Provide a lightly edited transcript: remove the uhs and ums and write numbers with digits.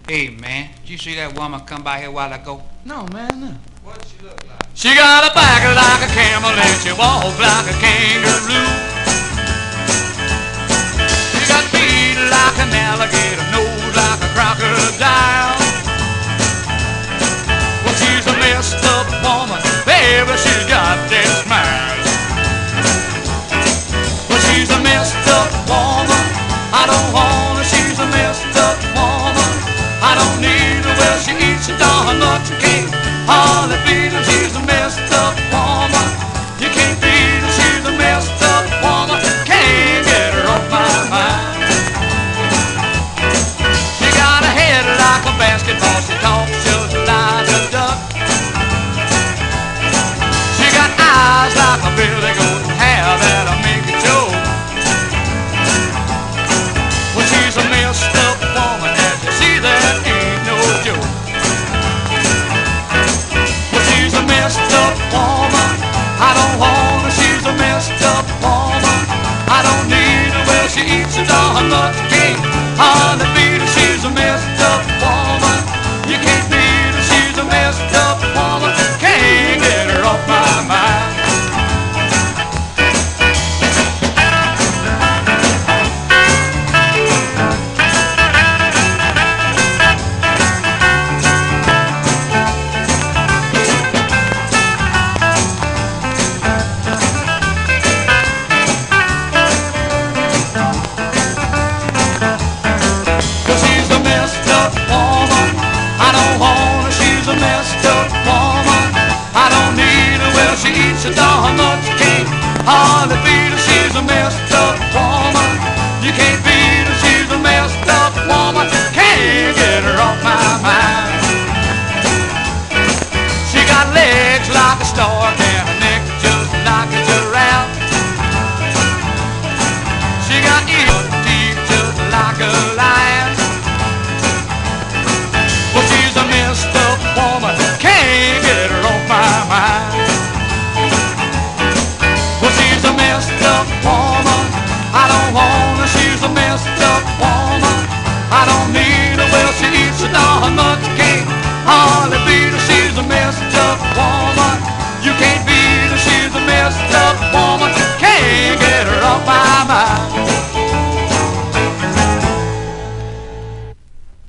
Hey, man, did you see that woman come by here a while ago? No, man, no. What did she look like? She got a back like a camel and she walks like a kangaroo. She got feet like an alligator, nose like a crocodile. Well, she's a messed up woman, baby, she's got that smile. Well, she's a messed up woman, I don't want her, she's a messed up woman. I don't need her, well, she eats a darn much, you can't hardly beat her, she's a messed up woman. You can't beat her, she's a messed up woman, can't get her off my mind. She got a head like a basketball, she talks just like a duck. She got eyes like a billy goat, hair that'll make a joke. Well, she's a messed up woman, as you see that ain't no joke. Well, she's a messed up woman, I don't want her, she's a messed up woman. I don't need her, well, she eats a darn much, can't hardly beat her, she's a messed up woman. You can't beat her, she's a messed up woman, can't get her off my mind. She's a messed up woman, I don't want her, she's a messed up woman. I don't need her, well, she eats a darn much, can't hardly beat her, she's a messed up